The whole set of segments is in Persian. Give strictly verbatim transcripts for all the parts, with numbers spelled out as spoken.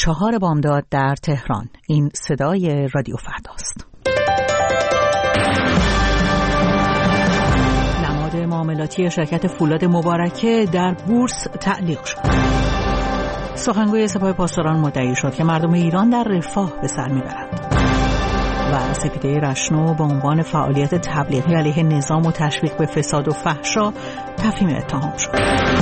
چهار بامداد در تهران. این صدای رادیو فرداست. نماد معاملاتی شرکت فولاد مبارکه در بورس تعلیق شد. سخنگوی سپاه پاسداران مدعی شد که مردم ایران در رفاه به سر میبرند. و سپیده رشنو به عنوان فعالیت تبلیغی علیه نظام و تشویق به فساد و فحشا تفهیم اتهام شد.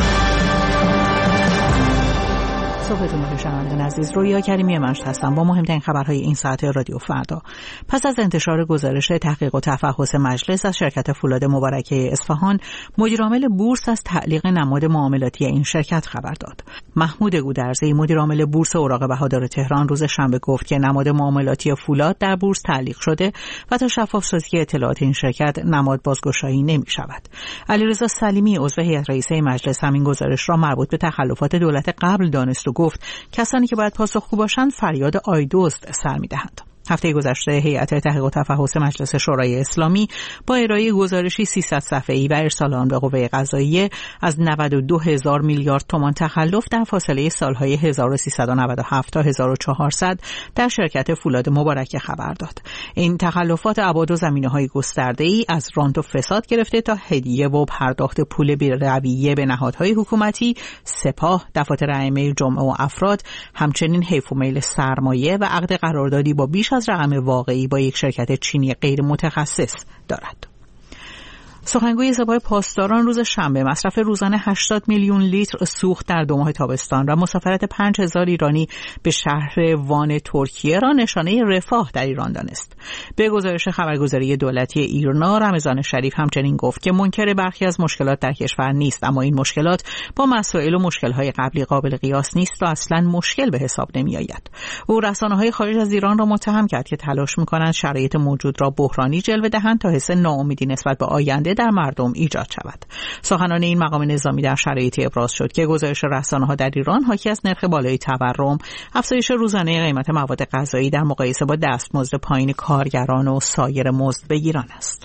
صبحتون بخیر شنوندگان عزیز، رویا کریمی منشط هستم با مهمترین خبرهای این ساعت رادیو فردا. پس از انتشار گزارش تحقیق و تفحص مجلس از شرکت فولاد مبارکه اصفهان، مدیرعامل بورس از تعلیق نماد معاملاتی این شرکت خبر داد. محمود گودرزی، مدیرعامل بورس اوراق بهادار تهران، روز شنبه گفت که نماد معاملاتی فولاد در بورس تعلیق شده و تا شفاف‌سازی اطلاعات این شرکت نماد بازگشایی نمی‌شود. علیرضا سلیمی، عضو هیئت رئیسه مجلس، همین گزارش را مربوط به تخلفات دولت قبل دانست و گفت کسانی که باید پاسخگو باشند فریاد آیدزد سر می‌دهند. هفته گذشته هیئت تحقیق و تفحص مجلس شورای اسلامی با ارائه گزارشی سیصد صفحه‌ای و ارسال آن به قوه قضاییه از نود و دو هزار میلیارد تومان تخلف در فاصله سالهای هزار و سیصد و نود و هفت تا هزار و چهارصد در شرکت فولاد مبارکه خبر داد. این تخلفات ابعاد و زمینه‌های گسترده‌ای از رانت و فساد گرفته تا هدیه و پرداخت پول بی‌رویه به نهادهای حکومتی، سپاه، دفاتر ائمه جمعه و افراد، همچنین حیف و میل سرمایه و عقد قراردادی با بیش از رقم واقعی با یک شرکت چینی غیر متخصص دارد. سخنگوی سپاه پاسداران روز شنبه مصرف روزانه هشتاد میلیون لیتر سوخت در دو ماه تابستان و مسافرت پنج هزار ایرانی به شهر وان ترکیه را نشانه رفاه در ایران دانست. به گزارش خبرگزاری دولتی ایرنا، رمضان شریف همچنین گفت که منکر برخی از مشکلات در کشور نیست، اما این مشکلات با مسائل و مشکل‌های قبلی قابل قیاس نیست و اصلاً مشکل به حساب نمی‌آید. او رسانه‌های خارج از ایران را متهم کرد که تلاش می‌کنند شرایط موجود را بحرانی جلوه دهند تا حس ناامیدی نسبت به آینده در مردم ایجاد شود. سخنان این مقام نظامی در شرایطی ابراز شد که گزارش رسانه‌ها در ایران حاکی از نرخ بالای تورم، افزایش روزانه قیمت مواد غذایی در مقایسه با دستمزد پایین کارگران و سایر مزدبگیران است.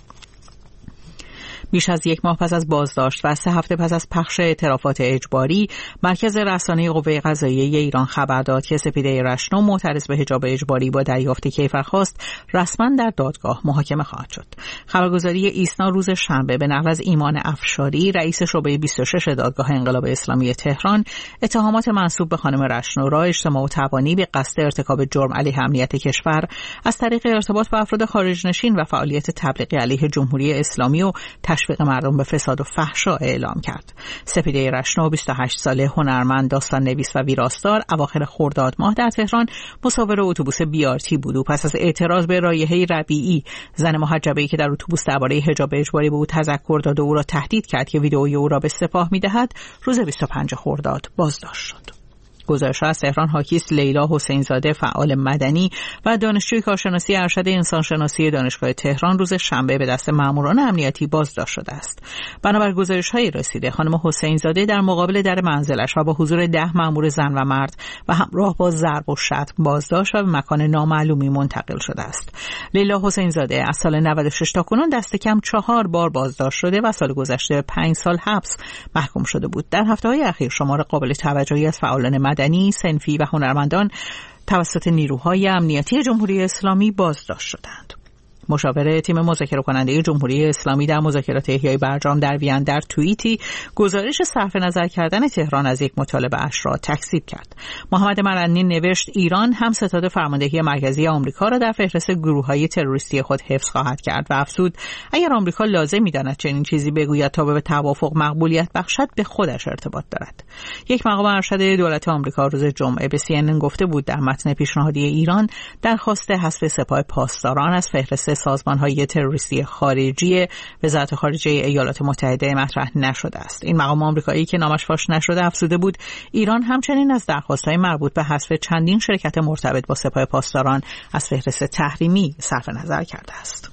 بیش از یک ماه پس از بازداشت و سه هفته پس از پخش اعترافات اجباری، مرکز رسانه قوه قضاییه ایران خبر داد که سپیده رشنو معترض به حجاب اجباری با دریافت کیفرخواست رسما در دادگاه محاکمه خواهد شد. خبرگزاری ایسنا روز شنبه به نقل از ایمان افشاری، رئیس شعبه بیست و شش دادگاه انقلاب اسلامی تهران، اتهامات منسوب به خانم رشنو را اجتماع و تبانی به قصد ارتکاب جرم علیه امنیت کشور از طریق ارتباط با افراد خارج نشین و فعالیت تبلیغی علیه جمهوری اسلامی و تشویق مردم به فساد و فحشا اعلام کرد. سپیده رشنو، بیست و هشت ساله، هنرمند، داستان نویس و ویراستار، اواخر خرداد ماه در تهران مسافر اتوبوس بیارتی بود. او پس از اعتراض به رایحه ربیعی، زن محجبه‌ای که در اتوبوس درباره حجاب اجباری به او تذکر داد و او را تهدید کرد که ویدئوی او را به سپاه می‌دهد، روز بیست و پنجم خرداد بازداشت شد. گزارش از تهران حاکی است لیلا حسین زاده، فعال مدنی و دانشجوی کارشناسی ارشد انسانشناسی دانشگاه تهران، روز شنبه به دست ماموران امنیتی بازداشت شده است. بنابر گزارش‌های رسیده، خانم حسین زاده در مقابل در منزلش و با حضور ده مامور زن و مرد و همراه با ضرب و شتم بازداشت و به مکان نامعلومی منتقل شده است. لیلا حسین زاده از سال نود و شش تا کنون دست کم چهار بار بازداشت شده و سال گذشته پنج سال حبس محکوم شده بود. در هفته‌های اخیر شمار قابل توجهی از فعالان مدنی، صنفی و هنرمندان توسط نیروهای امنیتی جمهوری اسلامی بازداشت شدند. مشاور تیم مذاکره کننده جمهوری اسلامی در مذاکرات احیای برجام در وین در توییتی گزارش صرف نظر کردن تهران از یک مطالبه اش را تکذیب کرد. محمد مرنی نوشت ایران هم ستاد فرماندهی مرکزی آمریکا را در فهرست گروه‌های تروریستی خود حفظ خواهد کرد و افزود اگر آمریکا لازم می‌داند چنین چیزی بگوید تا به توافق مقبولیت بخشد، به خودش ارتباط دارد. یک مقام ارشد دولت آمریکا روز جمعه به سی ان ان گفته بود در متن پیشنهادی ایران درخواست حذف سپاه پاسداران از فهرست سازمان‌های تروریستی خارجی وزارت خارجه ایالات متحده مطرح نشده است. این مقام آمریکایی که نامش فاش نشده افزوده بود ایران همچنین از درخواست‌های مربوط به حذف چندین شرکت مرتبط با سپاه پاسداران از فهرست تحریمی صرف نظر کرده است.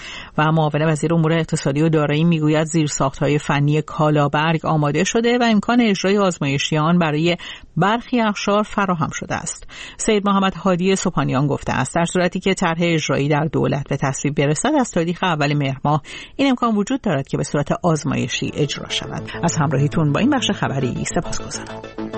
و معاون وزیر امور اقتصادی و دارایی میگوید زیرساخت‌های فنی کالابرگ آماده شده و امکان اجرای آزمایشی آن برای برخی اقشار فراهم شده است. سید محمد هادی سبحانیان گفته است در صورتی که طرح اجرایی در دولت به تصویب برسد از تاریخ اول مهر ماه این امکان وجود دارد که به صورت آزمایشی اجرا شود. از همراهیتون با این بخش خبری سپاسگزارم.